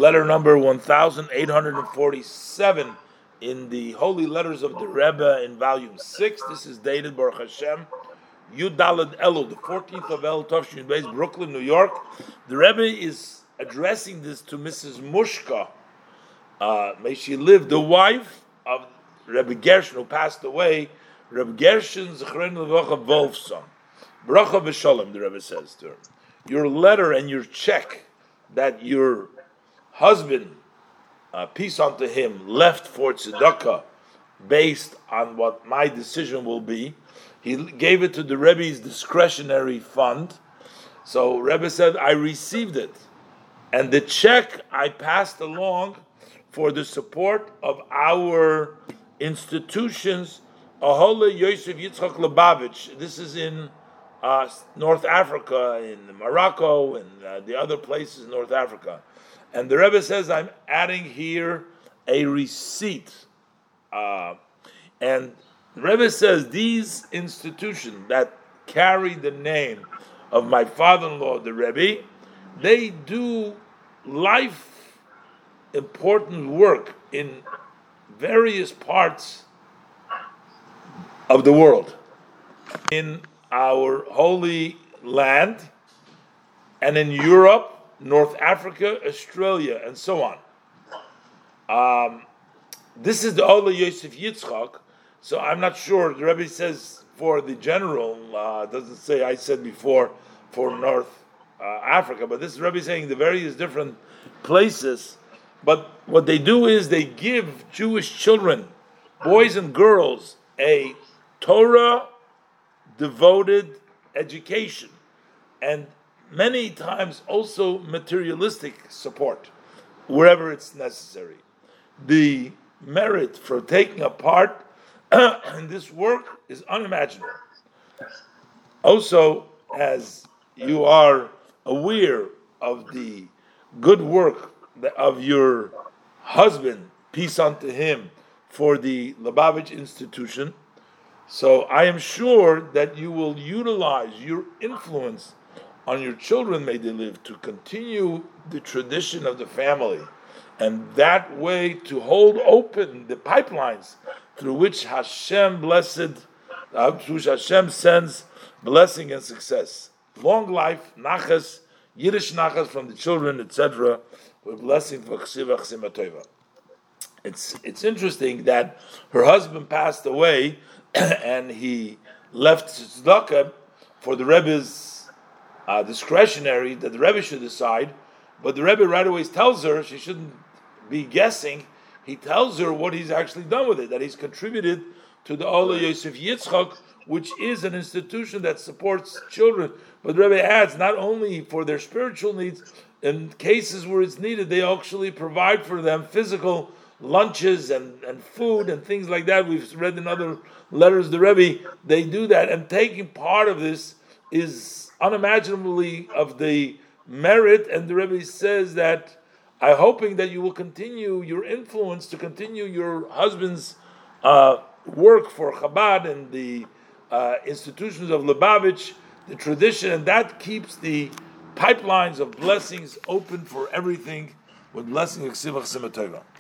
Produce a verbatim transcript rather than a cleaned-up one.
letter number one thousand eight hundred forty-seven in the Holy Letters of the Rebbe in volume six. This is dated Baruch Hashem Yud Daled Elul, the fourteenth of El Tovshin Beis, Brooklyn, New York. The Rebbe is addressing this to Missus Mushka. Uh, may she live, the wife of Rebbe Gershon, who passed away. Rebbe Gershon Zechrein Levacha Wolfson. Bracha v'shalom, the Rebbe says to her. Your letter and your check that your husband, uh, peace unto him, left for tzedakah based on what my decision will be. He gave it to the Rebbe's discretionary fund. So Rebbe said, I received it. And the check I passed along for the support of our institutions, Ahole Yosef Yitzchak Lubavitch. This is in uh, North Africa, in Morocco, and uh, the other places in North Africa. And the Rebbe says, I'm adding here a receipt. Uh, and the Rebbe says, these institutions that carry the name of my father-in-law, the Rebbe, they do life important work in various parts of the world, in our holy land, and in Europe, North Africa, Australia, and so on. Um, this is the Ola Yosef Yitzchak, so I'm not sure. The Rebbe says for the general, uh, doesn't say, I said before, for North uh, Africa, but this Rebbe is saying the various different places. But what they do is they give Jewish children, boys and girls, a Torah devoted education, and many times also materialistic support wherever it's necessary. The merit for taking a part in this work is unimaginable. Also, as you are aware of the good work of your husband, peace unto him, for the Lubavitch Institution, so I am sure that you will utilize your influence on your children, may they live, to continue the tradition of the family, and that way to hold open the pipelines through which Hashem blessed, uh, through which Hashem sends blessing and success. Long life, nachas, Yiddish nachas from the children, et cetera, with blessing for Chsiva Chsima Tova. It's it's interesting that her husband passed away, and he left tzedakah for the Rebbe's uh, discretionary, that the Rebbe should decide. But the Rebbe right away tells her she shouldn't be guessing. He tells her what he's actually done with it, that he's contributed to the Ola Yosef Yitzchak, which is an institution that supports children. But the Rebbe adds, not only for their spiritual needs, in cases where it's needed, they actually provide for them physical lunches and, and food and things like that. We've read in other letters the Rebbe, they do that, and taking part of this is unimaginably of the merit. And the Rebbe says that I'm hoping that you will continue your influence, to continue your husband's uh, work for Chabad and the uh, institutions of Lubavitch, the tradition, and that keeps the pipelines of blessings open for everything, with blessing of Chsiva Chsima Tova.